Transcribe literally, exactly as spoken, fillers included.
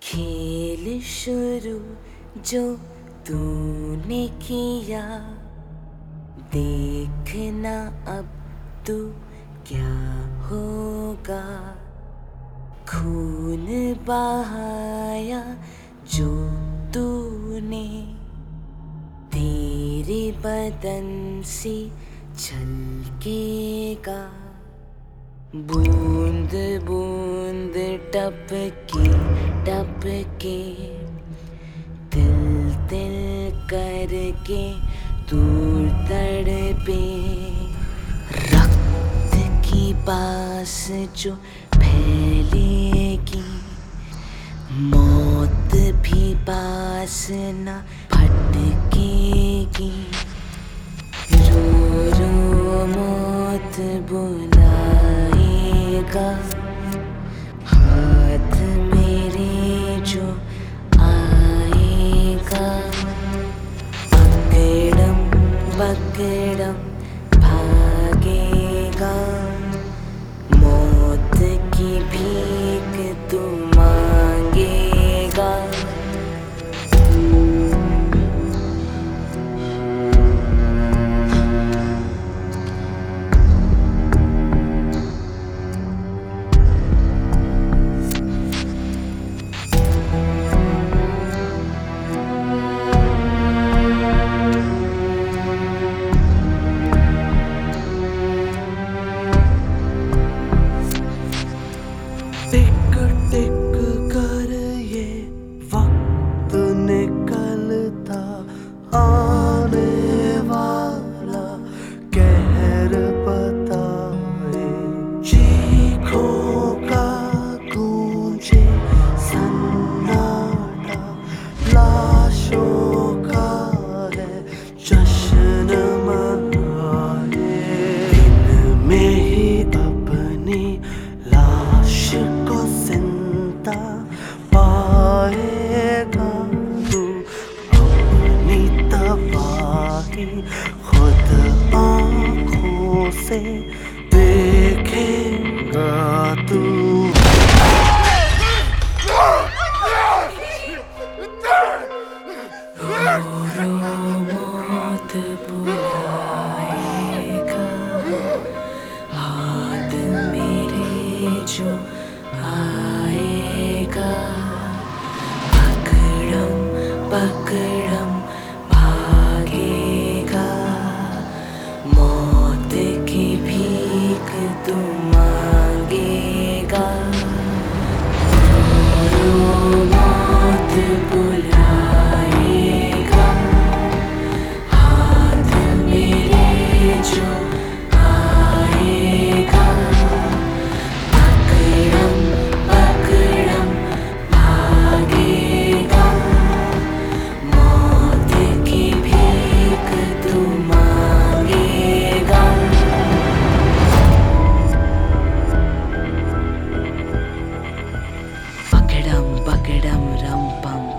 खेल शुरू जो तूने किया, देखना अब तू क्या होगा। खून बहाया जो तूने, तेरे बदन से छलकेगा। बूंद बूंद टपके टपके, तिल तिल करके तू तड़पे। रक्त की बास जो फैलेगी, मौत भी पास न भटकेगी। रो रो मौत बुलाएगा, हाथ मेरे जो आएगा। पकड़म पकड़म भागेगा, मौत की भीख तू मांगेगा। टिक टिक कर ये वक्त निकलता, आने वाला कहर बताए। चीखों का गूंजे सन्नाटा, लाशों का है जश्न मनाए। दिन में ही अपनी लाश को जिंदा पाएगा तू, अपनी तबाही खुद आँखों से देखेगा तू। रो मौत बुलाएगा, हाथ मेरे जो आएगा। पकड़म पकड़म भागेगा, मौत की भीख तू मांगेगा। रो मौत बुलाएगा, हाथ मेरे जो आएगा। पकड़म पकड़म भागेगा, मौत की भीख तू मांगेगा। पकड़म पकड़म रम पम